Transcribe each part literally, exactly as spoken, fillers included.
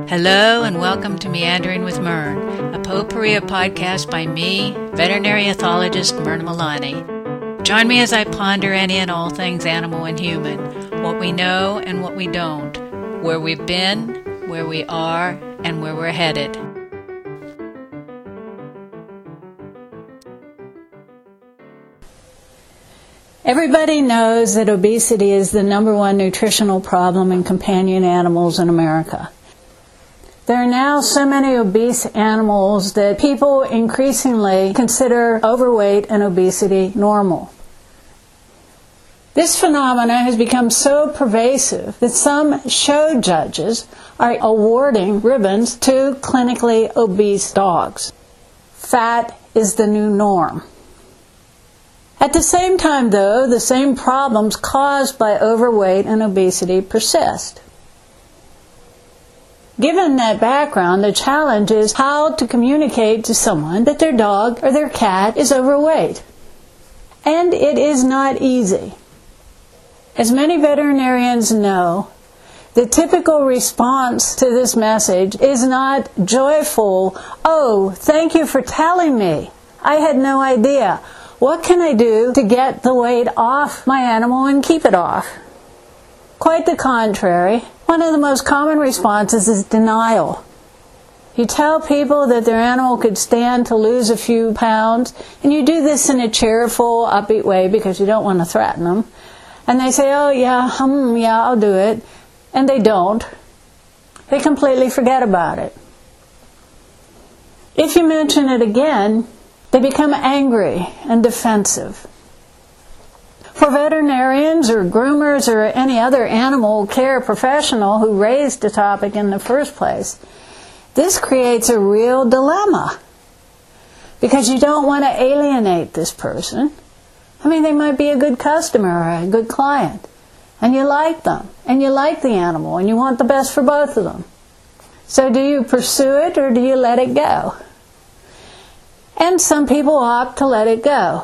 Hello and welcome to Meandering with Myrn, a potpourri of podcast by me, veterinary ethologist Myrna Milani. Join me as I ponder any and all things animal and human, what we know and what we don't, where we've been, where we are, and where we're headed. Everybody knows that obesity is the number one nutritional problem in companion animals in America. There are now so many obese animals that people increasingly consider overweight and obesity normal. This phenomenon has become so pervasive that some show judges are awarding ribbons to clinically obese dogs. Fat is the new norm. At the same time, though, the same problems caused by overweight and obesity persist. Given that background, the challenge is how to communicate to someone that their dog or their cat is overweight. And it is not easy. As many veterinarians know, the typical response to this message is not joyful, "Oh, thank you for telling me. I had no idea. What can I do to get the weight off my animal and keep it off?" Quite the contrary. One of the most common responses is denial. You tell people that their animal could stand to lose a few pounds, and you do this in a cheerful, upbeat way because you don't want to threaten them. And they say, "Oh, yeah, um, yeah, I'll do it." And they don't. They completely forget about it. If you mention it again, they become angry and defensive. For veterinarians or groomers or any other animal care professional who raised the topic in the first place, this creates a real dilemma. Because you don't want to alienate this person. I mean, they might be a good customer or a good client. And you like them. And you like the animal. And you want the best for both of them. So do you pursue it or do you let it go? And some people opt to let it go.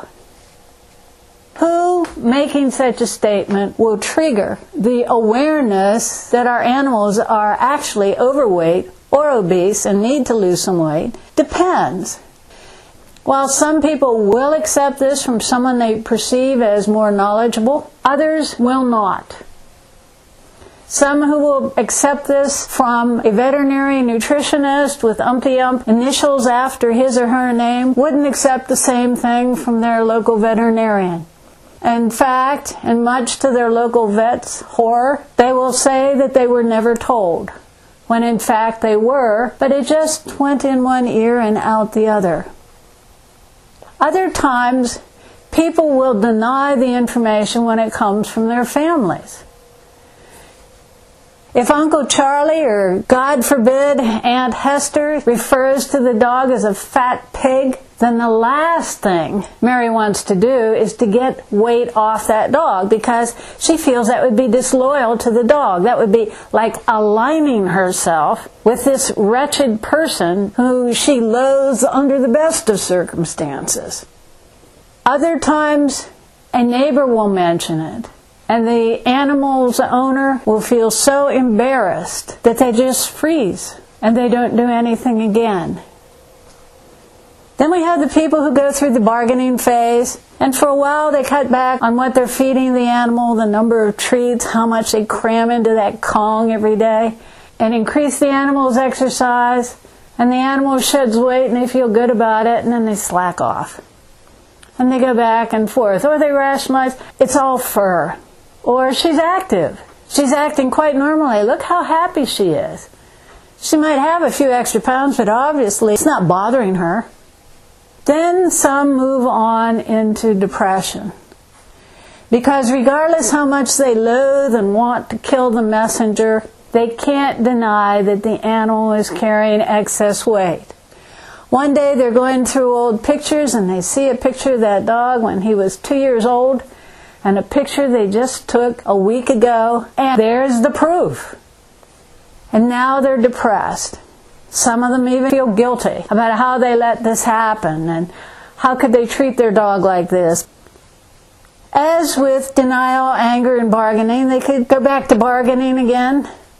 Who, making such a statement, will trigger the awareness that our animals are actually overweight or obese and need to lose some weight depends. While some people will accept this from someone they perceive as more knowledgeable, others will not. Some who will accept this from a veterinary nutritionist with umpty-ump initials after his or her name wouldn't accept the same thing from their local veterinarian. In fact, and much to their local vet's horror, they will say that they were never told, when in fact they were, but it just went in one ear and out the other. Other times, people will deny the information when it comes from their families. If Uncle Charlie or, God forbid, Aunt Hester refers to the dog as a fat pig, then the last thing Mary wants to do is to get weight off that dog because she feels that would be disloyal to the dog. That would be like aligning herself with this wretched person who she loathes under the best of circumstances. Other times, a neighbor will mention it. And the animal's owner will feel so embarrassed that they just freeze and they don't do anything again. Then we have the people who go through the bargaining phase, and for a while they cut back on what they're feeding the animal, the number of treats, how much they cram into that Kong every day, and increase the animal's exercise, and the animal sheds weight and they feel good about it, and then they slack off. And they go back and forth, or they rationalize, it's all fur. Or she's active. She's acting quite normally. Look how happy she is. She might have a few extra pounds, but obviously it's not bothering her. Then some move on into depression. Because regardless how much they loathe and want to kill the messenger, they can't deny that the animal is carrying excess weight. One day they're going through old pictures and they see a picture of that dog when he was two years old, and a picture they just took a week ago, and there's the proof. And now they're depressed. Some of them even feel guilty about how they let this happen, and how could they treat their dog like this. As with denial, anger, and bargaining, they could go back to bargaining again,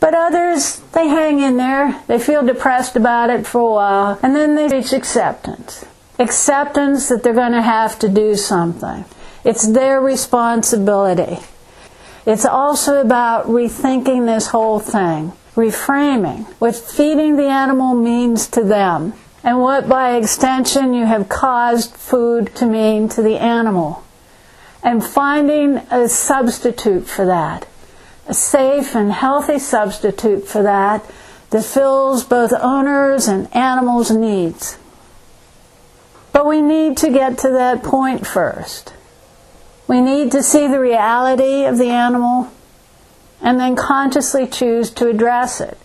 But others, they hang in there. They feel depressed about it for a while, and then they reach acceptance. Acceptance that they're going to have to do something. It's their responsibility. It's also about rethinking this whole thing, reframing what feeding the animal means to them, and what by extension you have caused food to mean to the animal, and finding a substitute for that. A safe and healthy substitute for that that fills both owners' and animals' needs. But we need to get to that point first. We need to see the reality of the animal and then consciously choose to address it.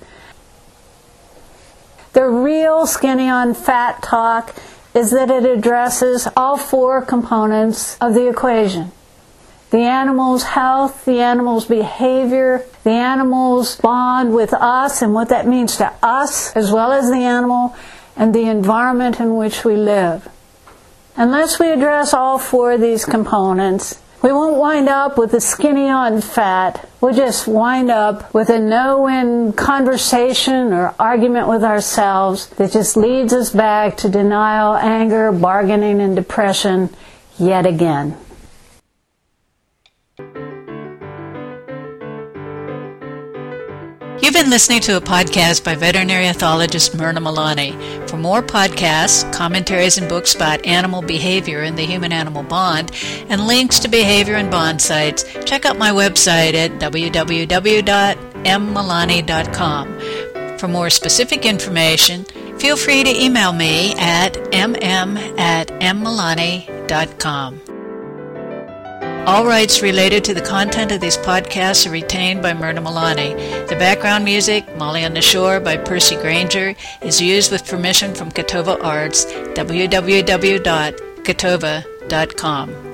The real skinny on fat talk is that it addresses all four components of the equation. The animal's health, the animal's behavior, the animal's bond with us and what that means to us as well as the animal, and the environment in which we live. Unless we address all four of these components, we won't wind up with a skinny on fat. We'll just wind up with a no-win conversation or argument with ourselves that just leads us back to denial, anger, bargaining, and depression yet again. You've been listening to a podcast by veterinary ethologist Myrna Malani. For more podcasts, commentaries, and books about animal behavior and the human-animal bond, and links to behavior and bond sites, check out my website at w w w dot m malani dot com. For more specific information, feel free to email me at m m at m malani dot com. All rights related to the content of these podcasts are retained by Myrna Malani. The background music, Molly on the Shore by Percy Granger, is used with permission from Catova Arts, w w w dot catova dot com.